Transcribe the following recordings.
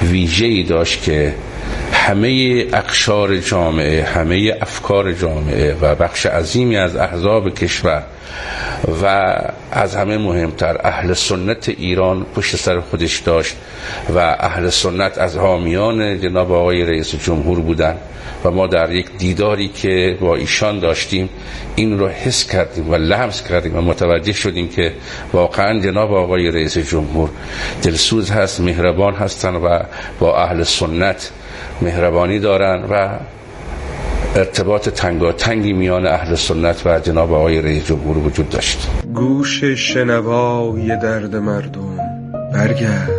ویژه‌ای داشت که همه اقشار جامعه، همه افکار جامعه و بخش عظیمی از احزاب کشور و از همه مهمتر اهل سنت ایران پشت سر خودش داشت و اهل سنت از حامیان جناب آقای رئیس جمهور بودن و ما در یک دیداری که با ایشان داشتیم این رو حس کردیم و لمس کردیم و متوجه شدیم که واقعا جناب آقای رئیس جمهور دلسوز هست، مهربان هستن و با اهل سنت مهربانی دارن و ارتباط تنگاتنگی میان اهل سنت و جناب آقای رئیس جمهور وجود داشت. گوش شنوای درد مردم برگرد،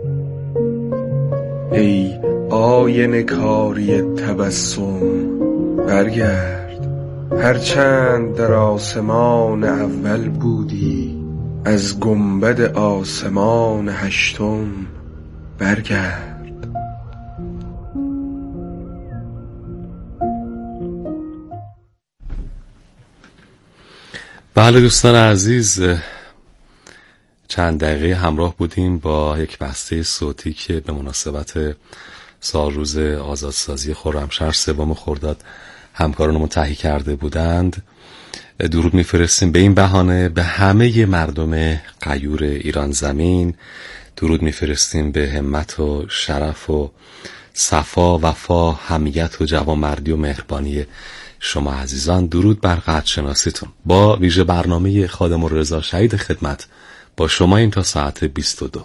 ای آینه کاری تبسم برگرد. هرچند در آسمان اول بودی، از گنبد آسمان هشتم برگرد. بله دوستان عزیز، چند دقیقه همراه بودیم با یک بسته صوتی که به مناسبت سالروز آزادسازی خرمشهر 3 خرداد همکارانمون تهیه کرده بودند. درود میفرستیم به این بهانه به همه مردم غیور ایران زمین. درود میفرستیم به همت و شرف و صفا، وفا، حمیت و جوانمردی و مهربانی شما عزیزان. درود بر قدرشناسیتون. با ویژه برنامه خادم الرضا شهید خدمت با شما این تا ساعت 22.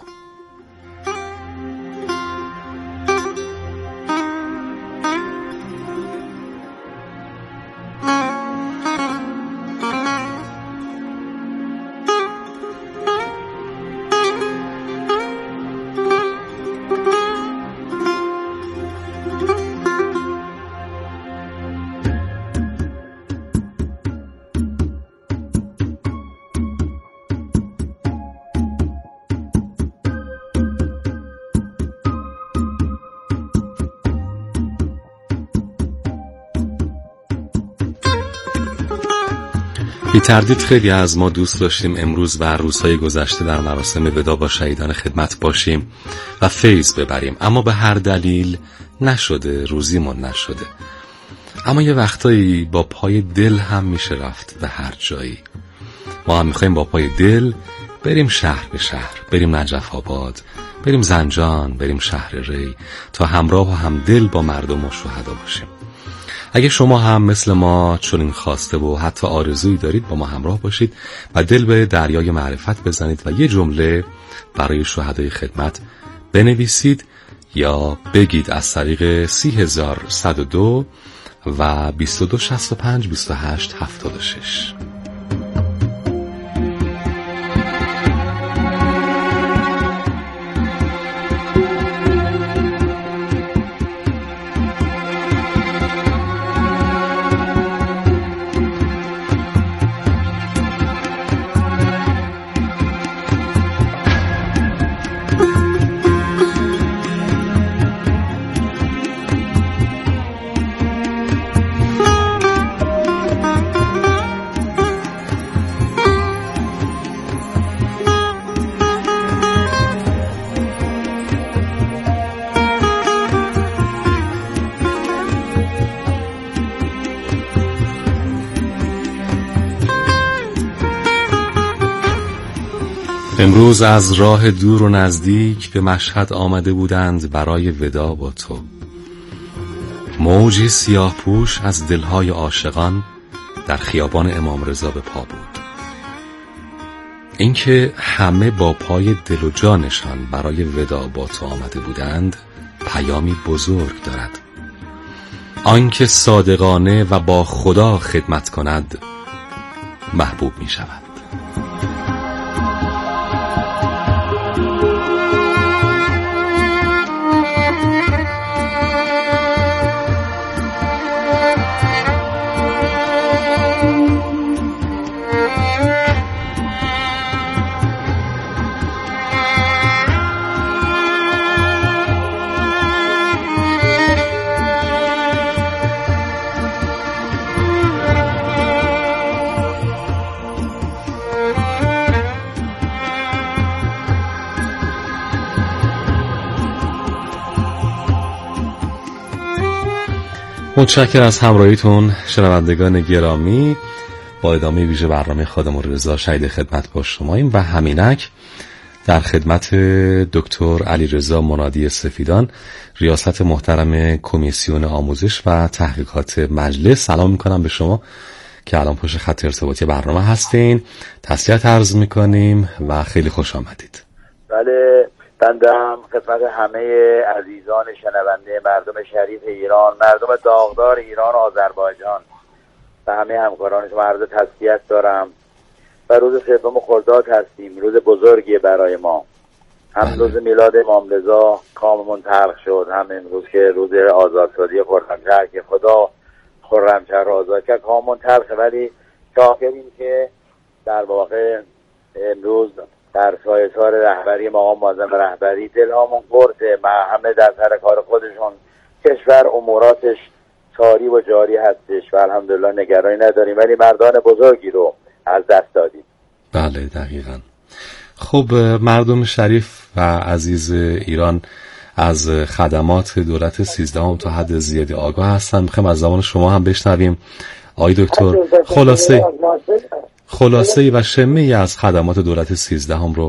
بی تردید خیلی از ما دوست داشتیم امروز و روزهای گذشته در مراسم وداع با شهیدان خدمت باشیم و فیض ببریم، اما به هر دلیل نشده، روزیمون نشده. اما یه وقتایی با پای دل هم میشه رفت به هر جایی. ما هم میخواییم با پای دل بریم شهر به شهر، بریم نجف آباد، بریم زنجان، بریم شهر ری تا همراه و همدل با مردم و شهدا باشیم. اگه شما هم مثل ما چنین خواسته و حتی آرزویی دارید با ما همراه باشید و دل به دریای معرفت بزنید و یه جمله برای شهدای خدمت بنویسید یا بگید از طریق 30102 و 2265 28 76. امروز از راه دور و نزدیک به مشهد آمده بودند برای وداع با تو. موجی سیاه پوش از دلهای عاشقان در خیابان امام رضا به پا بود. اینکه همه با پای دل و جانشان برای وداع با تو آمده بودند پیامی بزرگ دارد. آنکه صادقانه و با خدا خدمت کند محبوب می شود. متشکرم از همراهیتون شنوندگان گرامی. با ادامه ویژه برنامه خادم الرضا شهید خدمت با شماییم و همینک در خدمت دکتر علیرضا منادی سفیدان، ریاست محترم کمیسیون آموزش و تحقیقات مجلس، سلام میکنم به شما که الان پشت خط ارتباطی برنامه هستین. تسلیت عرض میکنیم و خیلی خوش آمدید. بله، بندم خدمت همه عزیزان شنونده، مردم شریف ایران، مردم داغدار ایران و آذربایجان و همه همکاران شما عرض تسلیت دارم. و روز 3 خرداد هستیم، روز بزرگی برای ما. هم روز میلاد امام رضا کاممون تلخ شد، هم امروز که روز آزادسازی خرمشهر که خدا خرمشهر را آزاد کرد کاممون تلخه، ولی شاکریم که در واقع امروز در سایه‌سار رهبری مقام معظم رهبری دلهامون برده، همه در سر کار خودشون، کشور اموراتش ساری و جاری هستش و الحمدلله نگرانی نداریم، ولی مردان بزرگی رو از دست دادیم. بله دقیقاً. خب مردم شریف و عزیز ایران از خدمات دولت 13 تا حد زیادی آگاه هستن. میخوایم از زبان شما هم بشنویم آقای دکتر خلاصه و شمه‌ای از خدمات دولت 13 رو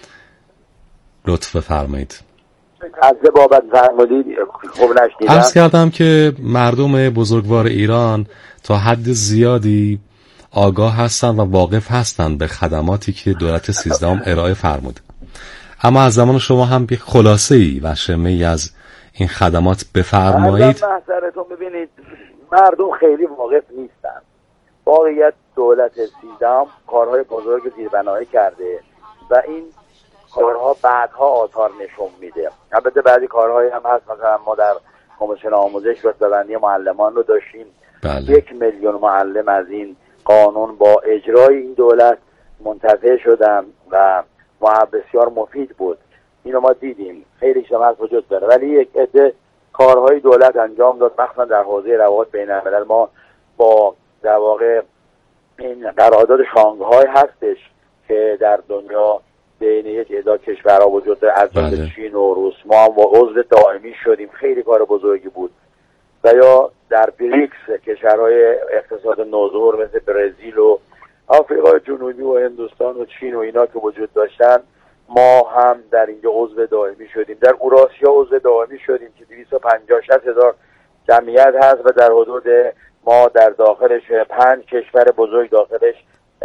لطف فرمایید. از بابت فرمودید خوب نشنیدم. عرض کردم که مردم بزرگوار ایران تا حد زیادی آگاه هستن و واقف هستن به خدماتی که دولت 13 ارائه فرمود، اما از زمان شما هم یک خلاصه‌ای و شمه‌ای از این خدمات بفرمایید. محضرتون ببینید، مردم خیلی واقف نیستن. واقعیت دولت 13 کارهای بزرگ زیربنایی کرده و این کارها بعدها آثار نشون میده. البته بعضی کارهای هم هست، مثلا ما در کمیسیون آموزش رتبه‌بندی معلمان رو داشتیم. بله. 1 میلیون معلم از این قانون با اجرای این دولت منتفع شدن و بسیار مفید بود. اینو ما دیدیم، خیلی شماست وجود داره، ولی یک عده کارهای دولت انجام داد، مخصوصا در حوزه روابط بین الملل. ما با در واقع این قرارداد شانگهای هستش که در دنیا بین یک عده کشورها وجود داره، از جمله چین و روس، ما هم عضو دائمی شدیم، خیلی کار بزرگی بود. و یا در بریکس کشورهای اقتصاد نوظهور مثل برزیل و آفریقای جنوبی و هندوستان و چین و اینا که وجود داشتن، ما هم در اینجا عضو دائمی شدیم. در اوراسیا عضو دائمی شدیم که 250-60 هزار جمعیت هست و در حدود ما در داخلش 5 کشور بزرگ داخلش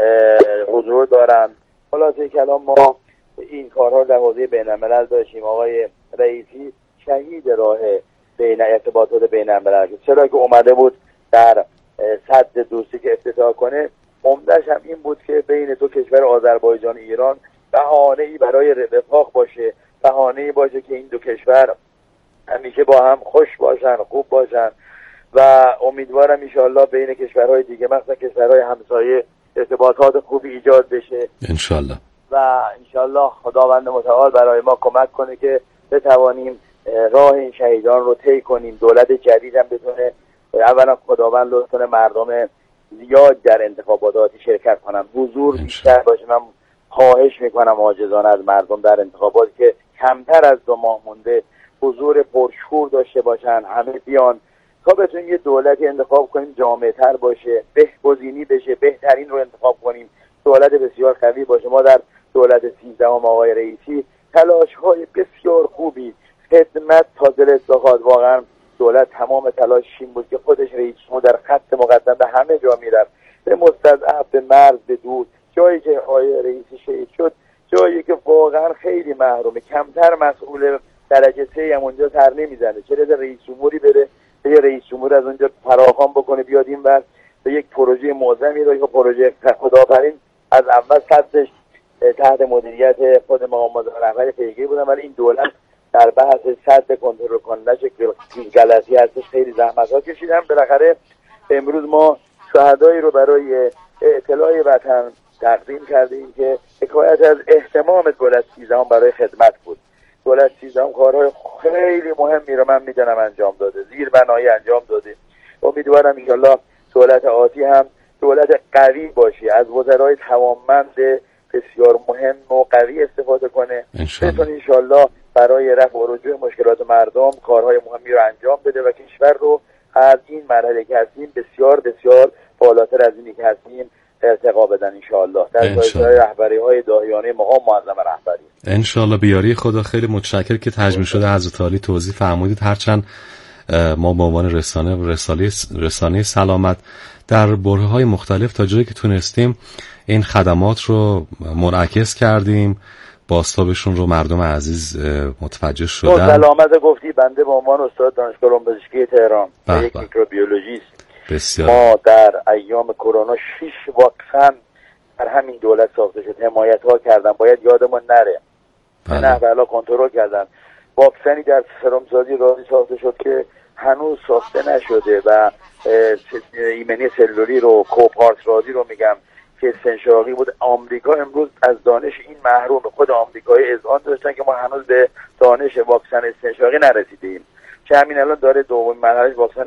حضور دارن. خلاصه کلام ما این کارها در حوزه بین الملل داشتیم. آقای رئیسی شهید راه بین ارتباطات بین الملل، چرا که اومده بود در سد دوستی که افتتاح کنه، عمده‌ش هم این بود که بین دو کشور آذربایجان و ایران بهانه‌ای برای رفاق باشه، بهانه‌ای باشه که این دو کشور همیشه با هم خوش باشن، خوب باشن و امیدوارم انشالله بین کشورهای دیگه، مثلا کشورهای همسایه، ارتباطات خوبی ایجاد بشه انشالله. و انشالله خداوند متعال برای ما کمک کنه که بتوانیم راه این شهیدان رو طی کنیم. دولت جدید هم بتونه اولا خداوند لطف کنه مردم زیاد در انتخاباتی شرکت کنن، حضور بیشتر باشه. من خواهش میکنم عاجزانه از مردم در انتخابات که کمتر از 2 ماه مونده حضور پرشور داشته باشن، همه بیان تا بتونیم یه دولتی انتخاب کنیم جامع تر باشه، بهگزینی بشه، بهترین رو انتخاب کنیم، دولت بسیار قوی باشه. ما در دولت 13 آقای رئیسی تلاش‌های بسیار خوبی، خدمت تا دلت بخواد، واقعا دولت تمام تلاشش این بود که خودش رئیس ما در خط مقدم به همه جا میرفت، به مستضعف، به مرز، به دور. جایی که آقای رئیسی شهید شد، جایی که واقعا خیلی محرومه، کمتر مسئول درجه 3 هم اونجا سر نمیزنه، چرا رئیس جمهوری بره به یه رئیس جمهور از اونجا فراخوان بکنه بیاد این ور به یک پروژه معظمی رو، یک پروژه خداوند از اول صدش تحت مدیریت خود مقام معظم رهبری پیگیری بودن، ولی این دولت در بحث صد کنترل کننده که غلطی هستش خیلی زحمت‌ها کشیدن. بالاخره امروز ما شهدایی رو برای اطلاع وطن تقدیم کردیم که حکایت از اهتمام دولت 13 برای خدمت بود. دولت 13 کارهای خیلی مهمی رو من میدونم انجام داده، زیربنایی انجام داده. امیدوارم ان شاءالله دولت آتی هم دولت قوی باشه، از وزرای توانمند بسیار مهم و قوی استفاده کنه، بتونه ان شاءالله برای رفع و رجوع مشکلات مردم کارهای مهمی رو انجام بده و کشور رو از این مرحله که هستیم بسیار بسیار بالاتر از اینی که هستیم ارتقا بدن انشاءالله در پایه‌های رهبری‌های داهیانه مقام معظم رهبری انشاءالله. بیاری خدا. خیلی متشکرم که تجمیع شده حضرت عالی توضیح فرمودید. هرچند ما به عنوان رسانه سلامت در برهه‌های مختلف تا جایی که تونستیم این خدمات رو منعکس کردیم، بازتابشون رو مردم عزیز متوجه شدن. سلامت گفتی بنده به عنوان استاد دانشگاه علوم پزشکی تهران یک میکروبیولوژیست بسیار. ما در ایام کرونا 6 واکسن در همین دولت ساخته شد، حمایت ها کردن، باید یادمون نره نه بلا کنترل کردن. واکسنی در سرمزادی رازی ساخته شد که هنوز ساخته نشده و ایمنی سلولی رو کوپارت رازی رو میگم که استنشاقی بود. آمریکا امروز از دانش این محروم، خود آمریکایی اذعان داشتن که ما هنوز به دانش واکسن استنشاقی نرسیدیم که همین الان داره دومین مرحله واکسن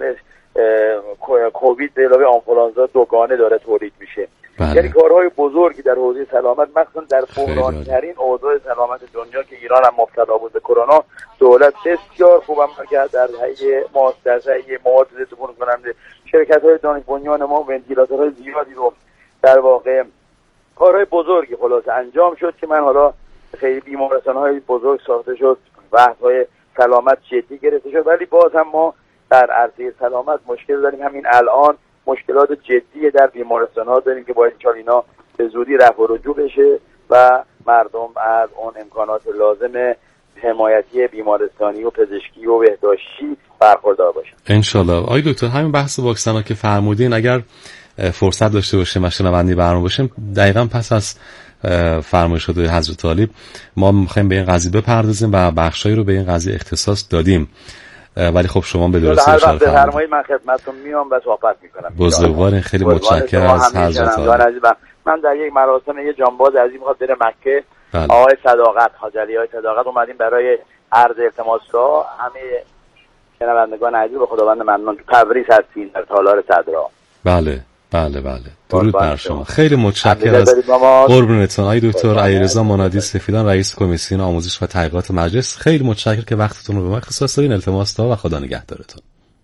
کووید به علاوه آنفولانزا دوگانه داره تولید میشه. یعنی کارهای بزرگی در حوزه سلامت، مخصوصا در بحران‌ترین اوضاع سلامت دنیا که ایران هم مبتلا بود به کرونا، دولت بسیار خوب عمل کرد. در هیئه مواد ضد عفونی کننده شرکت‌های دانش بنیان ما ونتیلاتورهای زیادی رو در واقع کارهای بزرگی خلاصه انجام شد که من حالا خیلی بیمارستان‌های بزرگ ساخته شد، بحث‌های سلامت جدی گرفته شد، ولی باز هم ما در عرصه سلامت مشکل داریم. همین الان مشکلات جدی در بیمارستان‌ها داریم که باید چون اینا به زودی رفع و رجوع بشه و مردم از اون امکانات لازم حمایتی بیمارستانی و پزشکی و بهداشتی برخوردار باشن انشالله. آقای دکتر همین بحث واکسن‌ها که فرمودین، اگر فرصت داشته باشیم و شنونده برنامه باشیم، دقیقاً پس از فرمایشات حضرت عالی ما می‌خوایم به این قضیه بپردازیم و بخشایی رو به این قضیه اختصاص دادیم، ولی خب شما به درستی اشاره فرمودید. من خدمتتون میام و صحبت میکنم. بزرگوارین، خیلی متشکرم از حضرت عالی. من در یک مراسم یه جانباز عزیز میخواد بره مکه، آقای صداقت، حاج علی های صداقت اومدیم برای عرض التماس‌ها. همه شنوندگان عزیز به خداوند ممنون تو تبریز هستین در تالار صدرا. بله بله بله، درود بر شما. خیلی متشکرم از قربونتون. آقای دکتر علیرضا منادی سفیدان، رئیس کمیسیون آموزش و تحقیقات مجلس، خیلی متشکرم که وقتتون رو به ما اختصاص دادین. التماس دعا و خدا نگهدارتون.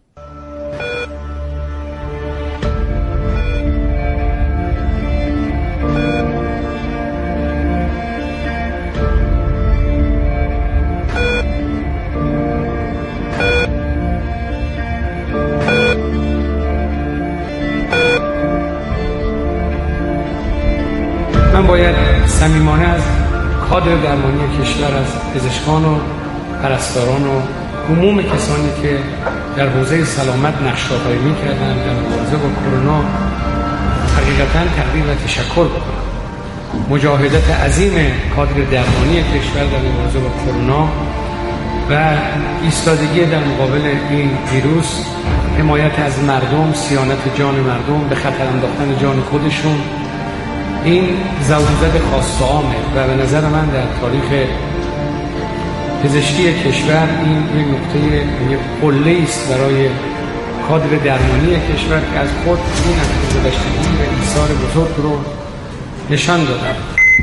من باید صمیمانه از کادر درمانی کشور، از پزشکان و پرستاران و عموم کسانی که در حوزه سلامت نقش‌آفرینی می‌کردند در مبارزه با کرونا حقیقتاً تقدیر و تشکر بکنم. مجاهدت عظیم کادر درمانی کشور در مبارزه با کرونا و ایستادگی در مقابل این ویروس، حمایت از مردم، صیانت جان مردم، به خطر انداختن جان خودشون، این زوزد خاص عامه و به نظر من در تاریخ پزشکی کشور این یک نقطه، یک قله است برای کادر درمانی کشور که از خود این افزودگی و ایثار بزرگ رو نشان دادن.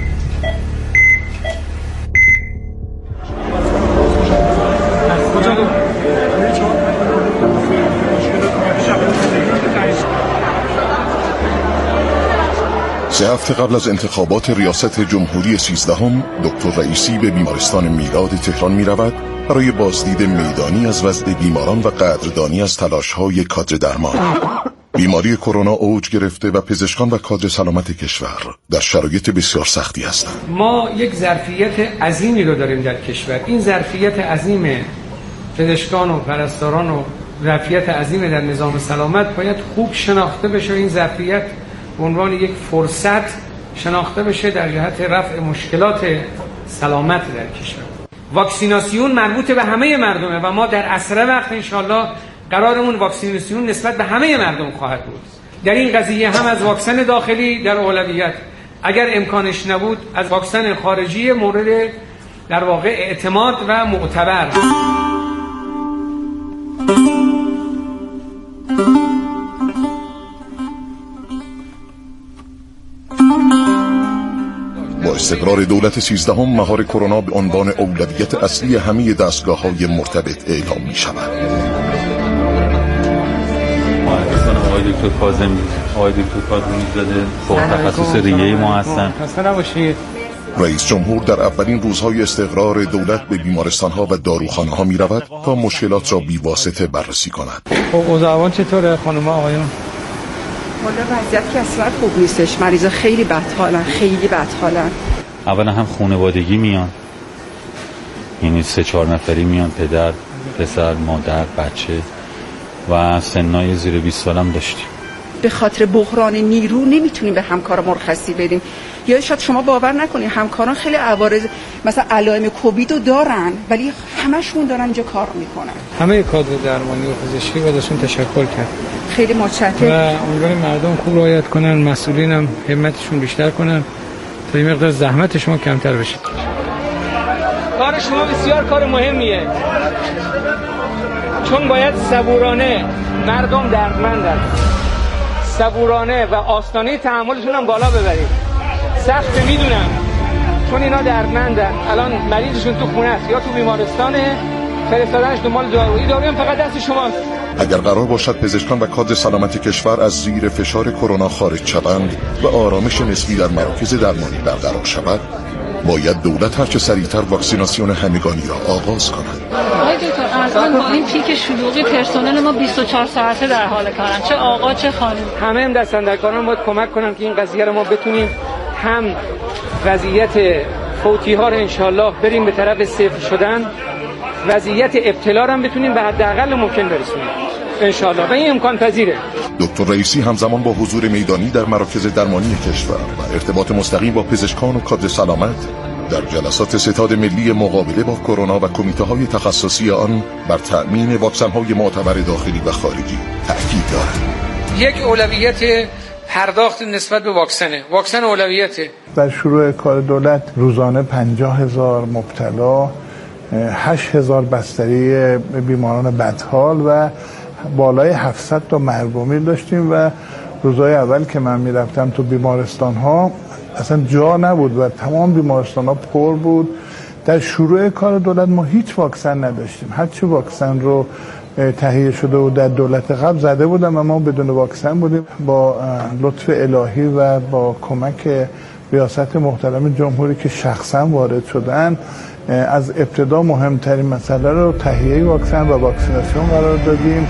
سه هفته قبل از انتخابات ریاست جمهوری 13 دکتر رئیسی به بیمارستان میلاد تهران می رود برای بازدید میدانی از وضع بیماران و قدردانی از تلاش‌های کادر درمان. بیماری کرونا اوج گرفته و پزشکان و کادر سلامت کشور در شرایط بسیار سختی هستند. ما یک ظرفیت عظیمی رو داریم در کشور. این ظرفیت عظیم پزشکان و پرستاران و ظرفیت عظیم در نظام سلامت باید خوب شناخته بشه. این ظرفیت به عنوان یک فرصت شناخته بشه در جهت رفع مشکلات سلامت در کشور. واکسیناسیون مربوط به همه مردمه و ما در اسرع وقت انشالله قرارمون واکسیناسیون نسبت به همه مردم خواهد بود. در این قضیه هم از واکسن داخلی در اولویت، اگر امکانش نبود از واکسن خارجی مورد در واقع اعتماد و معتبر. با استقرار دولت 13 مهار کرونا به عنوان اولویت اصلی همه دستگاه‌های مرتبط اعلام می‌شود. معرفی کنم آقای دکتر کاظمی، آقای دکتر کاظمی زاده فوق تخصص ریه ما هستن. خسته نباشید. رئیس جمهور در اولین روزهای استقرار دولت به بیمارستان‌ها و داروخانه‌ها می‌رود تا مشکلات را بی‌واسطه بررسی کند. اوضاع چطوره خانم آقایون؟ والا وضعیت که اصلا خوب نیستش. مریضا خیلی بدحالن، خیلی بدحالن. اولا هم خانوادگی میان، یعنی 3-4 نفری میان، پدر، پسر، مادر، بچه و سنای زیر 20 سال هم داشتیم. به خاطر بحران نیرو نمیتونیم به همکارا مرخصی بدیم. یا شاید شما باور نکنید همکاران خیلی عوارض مثلا علائم کووید رو دارن ولی همشون دارن اینجا کار میکنن. همه کادر درمانی و پزشکی و ازشون تشکر کرد. خیلی متشکرم. و امیدوارم مردم خوب رعایت کنن، مسئولین هم همتشون بیشتر کنن تا این مقدار زحمت شما کمتر بشه. کار شما بسیار کار مهمیه. چون باید صبورانه مردم دردمندن. صبورانه و آستانه تحملشون هم بالا ببرید. سخت میدونم چون اینا دردمندن. الان مریضشون تو خونه است یا تو بیمارستانه، فرستادنش دنبال دارویی، دارویی هم فقط دست شماست. اگر قرار باشد پزشکان و کادر سلامت کشور از زیر فشار کرونا خارج شوند و آرامش نسبی در مراکز درمانی برقرار شود، باید دولت هرچه سریعتر واکسیناسیون همگانی را آغاز کند. آقای دکتر الان با این پیک شلوغی پرسنل ما 24 ساعته در حال کارن، چه آقا چه خانم. همه هم دست‌اندرکاران باید کمک کنن که این قضیه رو ما بتونیم هم وضعیت فوتی ها رو انشالله بریم به طرف صفر شدن، وضعیت ابتلا رو هم بتونیم به حداقل ممکن برسونیم انشالله و این امکان پذیره. دکتر رئیسی همزمان با حضور میدانی در مراکز درمانی کشور و ارتباط مستقیم با پزشکان و کادر سلامت در جلسات ستاد ملی مقابله با کرونا و کمیته‌های تخصصی آن بر تأمین واکسن‌های معتبر داخلی و خارجی تأکید دارد. یک اولویت پرداخت نسبت به واکسن اولویته. در شروع کار دولت روزانه 50,000 مبتلا، 8,000 بستری بیماران بدحال و بالای 700 تا مرگومیر داشتیم و روزهای اول که من میرفتم تو بیمارستان ها اصلا جا نبود و تمام بیمارستان ها پر بود. در شروع کار دولت ما هیچ واکسن نداشتیم. هرچی واکسن رو تهیه شده و در دولت قبل زده بودم و ما بدون واکسن بودیم. با لطف الهی و با کمک ریاست محترم جمهوری که شخصا وارد شدن، از ابتدا مهمترین مسئله رو تهیه واکسن و واکسیناسیون قرار دادیم.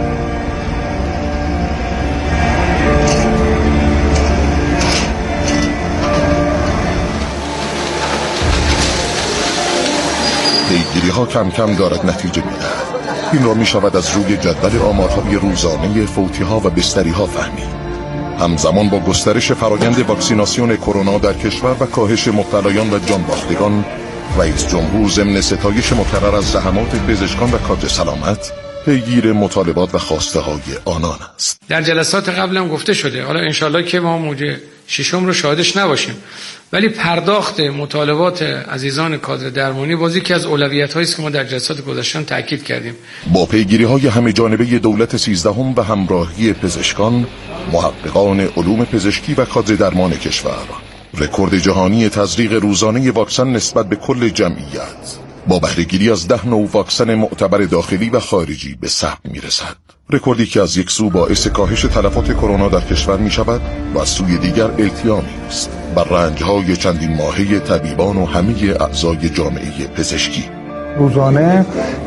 پیگیری ها کم کم دارد نتیجه می‌دهد. این را می شود از روی جدول آمارهای روزانه فوتی ها و بستری ها فهمید. همزمان با گسترش فرآیند واکسیناسیون کرونا در کشور و کاهش مبتلایان و جانباختگان، رئیس جمهور ضمن ستایش مکرر از زحمات پزشکان و کادر سلامت پیگیر مطالبات و خواسته های آنان است. در جلسات قبل هم گفته شده، حالا انشالله که ما موج ششم رو شاهدش نباشیم، ولی پرداخت مطالبات عزیزان کادر درمانی بازی که از اولویت‌هایی است که ما در جلسات گذشته تاکید کردیم. با پیگیری‌های همه جانبه دولت 13 و همراهی پزشکان، محققان علوم پزشکی و کادر درمان کشور، رکورد جهانی تزریق روزانه واکسن نسبت به کل جمعیت با بهره‌گیری از 10 نوع واکسن معتبر داخلی و خارجی به ثبت می‌رسد. رکوردی که از یک سو باعث کاهش تلفات کرونا در کشور می‌شود و از سوی دیگر التیامی است بر رنج‌های چندین ماهه طبیبان و همه اعضای جامعه پزشکی. روزانه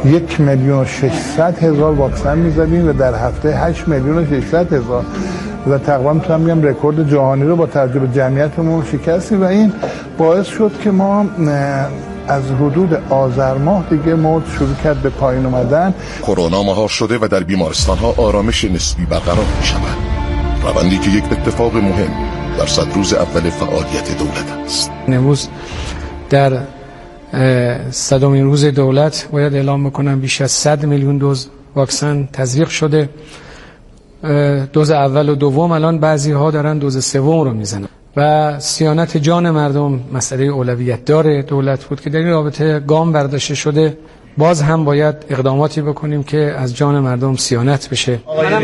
1,600,000 واکسن می‌زدیم و در هفته 8,600,000 و تقریبا میتونم بگم رکورد جهانی رو با توجه به جمعیتمون شکستیم و این باعث شد که ما از حدود آذر ماه دیگه موج شروع کرد به پایین اومدن. کرونا مهار شده و در بیمارستان‌ها آرامش نسبی برقرار می‌شود. روندی که یک اتفاق مهم در 100 روز اول فعالیت دولت است. امروز در 100مین روز دولت باید اعلام بکنم بیش از 100 میلیون دوز واکسن تزریق شده. دوز اول و دوم الان بعضی ها دارن دوز سوم رو میزنن و صیانت جان مردم مسئله اولویت داره دولت بود که در این رابطه گام برداشته شده. باز هم باید اقداماتی بکنیم که از جان مردم صیانت بشه.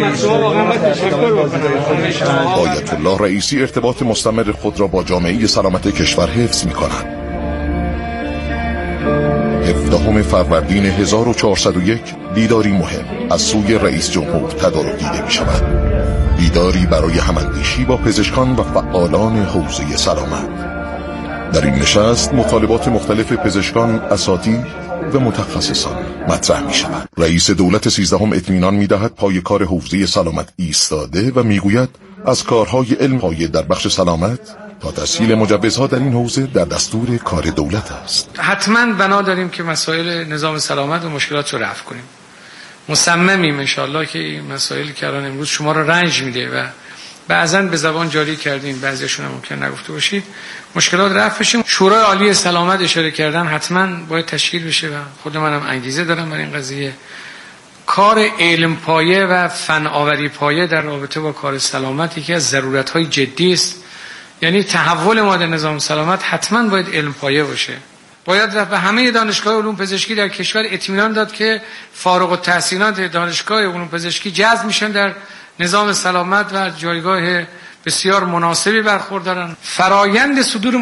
آیت الله رئیسی ارتباط مستمر خود را با جامعه سلامت کشور حفظ می‌کند. 17 فروردین 1401 دیداری مهم از سوی رئیس جمهور تدارک دیده می شود. دیداری برای هماندیشی با پزشکان و فعالان حوزه سلامت. در این نشست مطالبات مختلف پزشکان، اساتید و متخصصان مطرح می شود. رئیس دولت 13 اطمینان می دهد پای کار حوزه سلامت ایستاده و می گوید از کارهای علم پایه در بخش سلامت تا تسهیل مجوزها در این حوزه در دستور کار دولت است. حتما بنا داریم که مسائل نظام سلامت و مشکلات رو رفع کنیم. مصممیم انشالله که این مسائلی که الان امروز شما رو رنج میده و بعضاً به زبان جاری کردین، بعضیشون هم ممکن نگفته باشید، مشکلات رفع بشه. شورای عالی سلامت اشاره کردن حتما باید تشکیل بشه و خود منم انگیزه دارم برای این قضیه. کار علم پایه و فناوری پایه در رابطه با کار سلامت یکی از ضرورت‌های جدی است. یعنی تحول ما در نظام سلامت حتما باید علم پایه باشه. باید به همه دانشگاه علوم پزشکی در کشور اطمینان داد که فارغ التحصیلات دانشگاه علوم پزشکی جذب میشن در نظام سلامت و جایگاه بسیار مناسبی برخوردارن. فرایند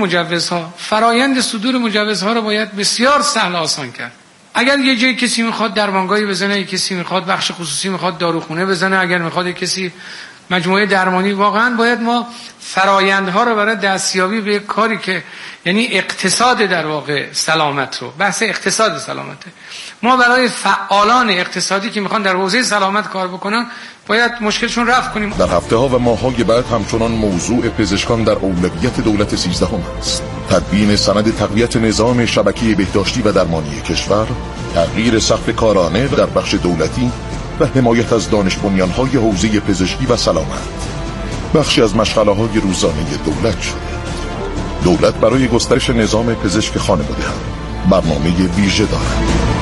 صدور مجوزها رو باید بسیار سهل و آسان کرد. اگر یه جای کسی میخواد درمانگاهی بزنه، کسی میخواد بخش خصوصی میخواد داروخونه بزنه، اگر میخواد کسی مجموعه درمانی، واقعا باید ما فرایندها رو برای دستیابی به کاری که یعنی اقتصاد در واقع سلامت رو، بحث اقتصاد سلامته، ما برای فعالان اقتصادی که میخوان در حوزه سلامت کار بکنن باید مشکلشون رفع کنیم. در هفته ها و ماه های بعد همچنان موضوع پزشکان در اولویت دولت 13 است. تدوین سند تقویت نظام شبکه بهداشتی و درمانی کشور، تغییر سقف کارانه در بخش دولتی و حمایت از دانش بنیان‌های حوزه پزشکی و سلامت بخشی از مشغله‌های روزانه دولت شده. دولت برای گسترش نظام پزشک خانواده هم برنامه ویژه دارد.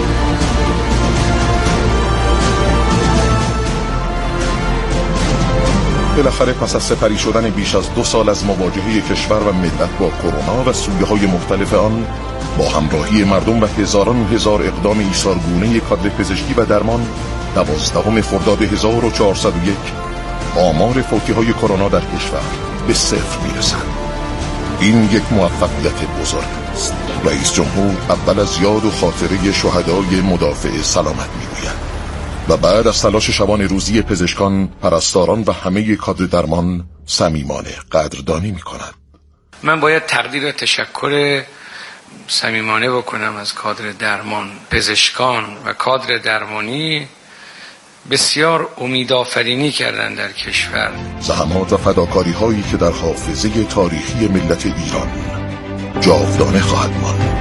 بالاخره پس از سپری شدن بیش از 2 سال از مواجهه کشور و ملت با کرونا و سویه‌های مختلف آن، با همراهی مردم و هزاران هزار اقدام ایثارگونه کادر پزشکی و درمان، 12 خرداد 1401 آمار فوتی‌های کرونا در کشور به 0 میرسد. این یک موفقیت بزرگ است. رئیس جمهور اول از یاد و خاطره شهدای مدافع سلامت میگوید و بعد از تلاش شبان روزی پزشکان، پرستاران و همه کادر درمان صمیمانه قدردانی میکند. من باید تقدیر و تشکر صمیمانه بکنم از کادر درمان، پزشکان و کادر درمانی. بسیار امیدآفرینی کردن در کشور. زحمات و فداکاری هایی که در حافظه تاریخی ملت ایران جاودانه خواهد ماند.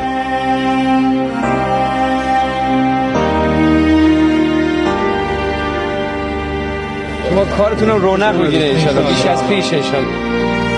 شما کارتون رو رونق میگیره انشالله، بیش از پیش انشالله.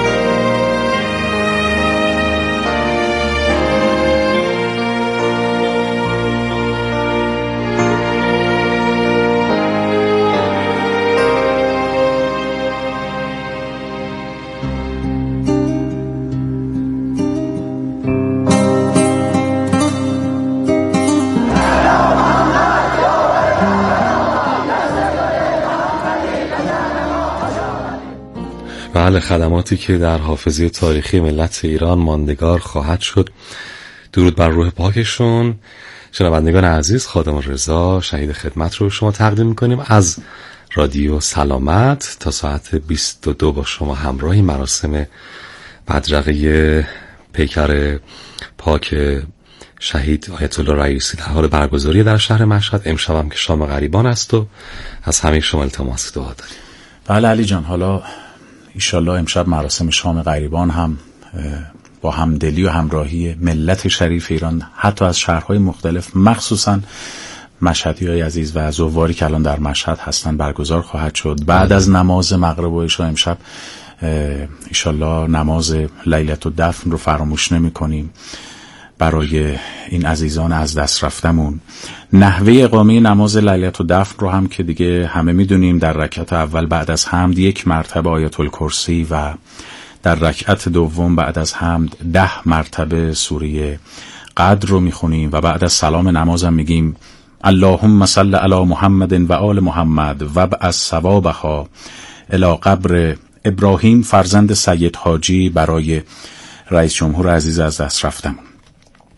بله، خدماتی که در حافظه تاریخی ملت ایران ماندگار خواهد شد. درود بر روح پاکشون. شنوندگان عزیز، خادم رضا شهید خدمت رو شما تقدیم میکنیم از رادیو سلامت تا ساعت 22 با شما همراهی. مراسم بدرقه پیکر پاک شهید آیت الله رئیسی در حال برگزاری در شهر مشهد. امشب هم که شام غریبان است و از همه شما التماس دعا داریم. بله علی جان، حالا ایشالله امشب مراسم شام غریبان هم با همدلی و همراهی ملت شریف ایران، حتی از شهرهای مختلف، مخصوصا مشهدی‌های عزیز و زواری که الان در مشهد هستن، برگزار خواهد شد. بعد از نماز مغرب و عشا امشب ایشالله نماز لیلة الدفن رو فراموش نمی کنیم برای این عزیزان از دست رفتمون. نحوه اقامه نماز لیلة الدفن رو هم که دیگه همه میدونیم، در رکعت اول بعد از حمد 1 مرتبه آیت الکرسی و در رکعت دوم بعد از حمد 10 مرتبه سوره قدر رو میخونیم و بعد از سلام نمازم میگیم اللهم صل علی محمد و آل محمد و ابعث ثوابها الی قبر ابراهیم فرزند سید حاجی برای رئیس جمهور عزیز از دست رفتمون.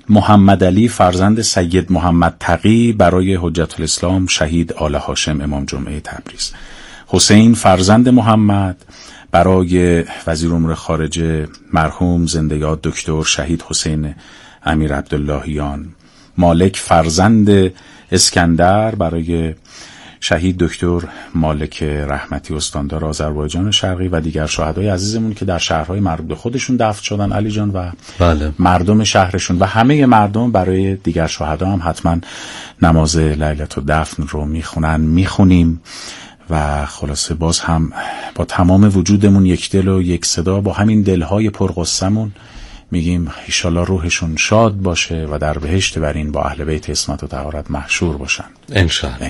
محمد علی فرزند سید محمد تقی برای حجت الاسلام شهید آل هاشم امام جمعه تبریز. حسین فرزند محمد برای وزیر امور خارجه مرحوم زنده یاد دکتر شهید حسین امیر عبداللهیان. مالک فرزند اسکندر برای شهید دکتر مالک رحمتی استاندار آذربایجان شرقی و دیگر شهدای عزیزمون که در شهرهای مربوط به خودشون دفن شدن علی جان و بله. مردم شهرشون و همه مردم برای دیگر شهدا هم حتما نماز لیلة الدفن رو میخونیم و خلاصه باز هم با تمام وجودمون یک دل و یک صدا با همین دلهای پرغصه‌مون میگیم ایشالله روحشون شاد باشه و در بهشت برین با اهل بیت عصمت و طهارت محشور باشن انشاءالله.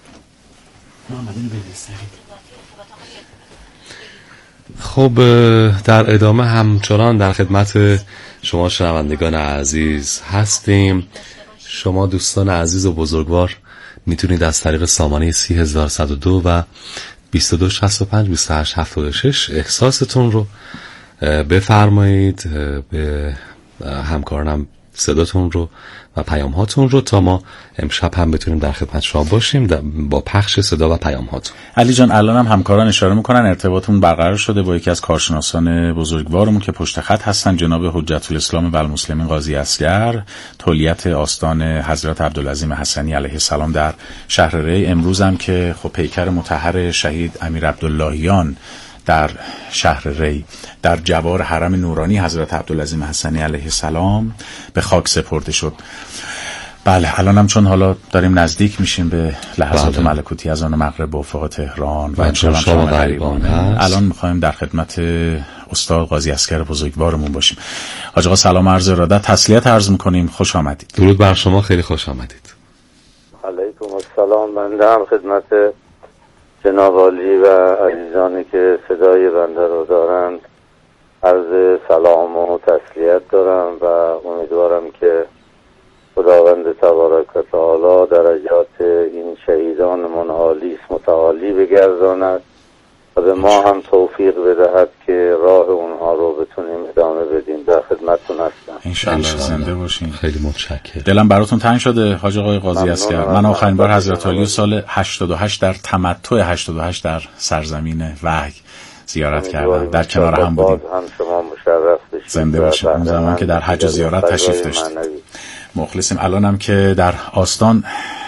خب در ادامه همچنان در خدمت شما شنوندگان عزیز هستیم. شما دوستان عزیز و بزرگوار میتونید از طریق سامانه 30102 و 2265 2876 احساستون رو بفرمایید به همکارانم صداتون رو و پیام هاتون رو تا ما امشب هم بتونیم در خدمت شما باشیم با پخش صدا و پیام هاتون. علی جان الان هم همکاران اشاره میکنن ارتباطمون برقرار شده با یکی از کارشناسان بزرگوارمون که پشت خط هستن، جناب حجت الاسلام و المسلمین قاضی اصغر، تولیت آستان حضرت عبدالعظیم حسنی علیه السلام در شهر ری. امروز هم که خب پیکر مطهر شهید امیر عبداللهیان در شهر ری در جوار حرم نورانی حضرت عبدالعظیم حسنی علیه السلام به خاک سپرده شد. بله الان هم چون حالا داریم نزدیک میشیم به لحظات ملکوتی از آن مغرب به افق تهران و امشب شام غریبان الان میخوایم در خدمت استاد قاضی اصغر بزرگوارمون باشیم. حاج آقا سلام عرض ارادت، تسلیت عرض میکنیم، خوش آمدید. درود بر شما، خیلی خوش آمدید. علیکم السلام. بنده هم خدمت جناب عالی و عزیزانی که صدای بنده رو دارند عرض سلام و تسلیت دارم و امیدوارم که خداوند تبارک و تعالی درجات این شهیدان منعالی متعالی بگرداند و به ما هم توفیق بدهد که راه اونها رو بتونیم ادامه بدیم. در خدمتتون هستم. انشاءالله زنده باشین. خیلی متشکرم. دلم براتون تنگ شده حاج آقای قاضی اصغر. من آخرین بار حضرت علی سال 88 در تمتع 88 در سرزمین وحی زیارت کردم، در کنار هم بودیم. هم شما مشرف بشید. زنده باشید. اون زمان که در حج زیارت تشریف داشتید. مخلصیم. الانم که در آستان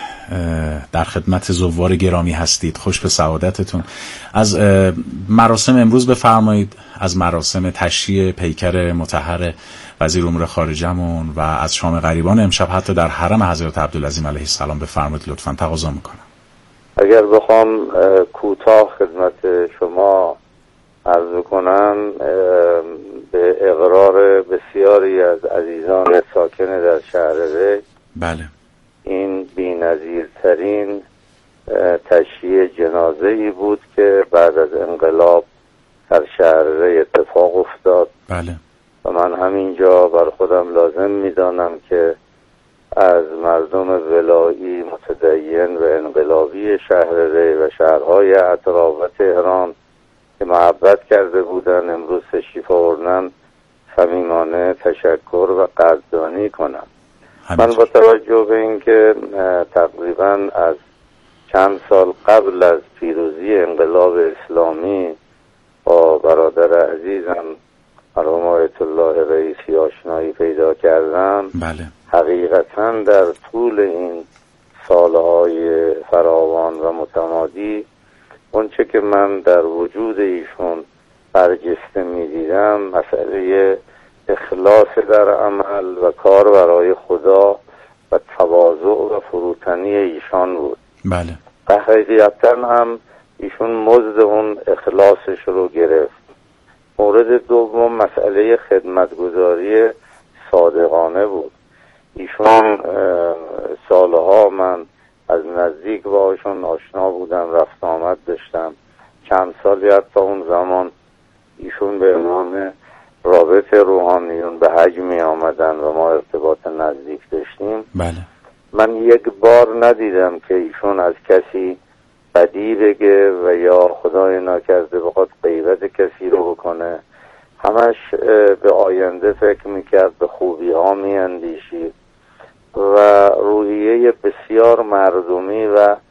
در خدمت زوار گرامی هستید، خوش به سعادتتون. از مراسم امروز بفرمایید، از مراسم تشییع پیکر مطهر وزیر امور خارجه‌مون و از شام غریبان امشب حتی در حرم حضرت عبدالعظیم علیه السلام بفرمایید لطفاً، تقاضا میکنم. اگر بخوام کوتاه خدمت شما عرض کنم، به اقرار بسیاری از عزیزان ساکن در شهر ری، بله، این بی‌نظیرترین تشییع جنازه‌ای بود که بعد از انقلاب در شهر ری اتفاق افتاد. بله. و من همینجا بر خودم لازم می‌دانم که از مردم ولایی متدین و انقلابی شهر ری و شهرهای اطراف و تهران که محبت کرده بودن امروز تشریف آوردن صمیمانه تشکر و قدردانی کنم. من با توجه به اینکه تقریبا از چند سال قبل از پیروزی انقلاب اسلامی با برادر عزیزم مرحوم آیت الله رئیسی آشنایی پیدا کردم، بله، حقیقتا در طول این سالهای فراوان و متمادی اونچه که من در وجود ایشون برجسته می‌دیدم مسئله اخلاص در عمل و کار برای خدا و تواضع و فروتنی ایشان بود. بله. حقیقتا هم ایشون مزد اون اخلاصش رو گرفت. مورد دوم مسئله خدمتگزاری صادقانه بود. ایشون سالها من از نزدیک باشون آشنا بودم، رفت آمد داشتم. چند سالی حتی اون زمان ایشون به عنوان رابط روحانیون به حج می آمدن و ما ارتباط نزدیک داشتیم. بله. من یک بار ندیدم که ایشون از کسی بدی بگه و یا خدای ناکرده بخواد غیبت کسی رو بکنه. همش به آینده فکر میکرد، به خوبی ها میاندیشید و روحیه بسیار مردمی و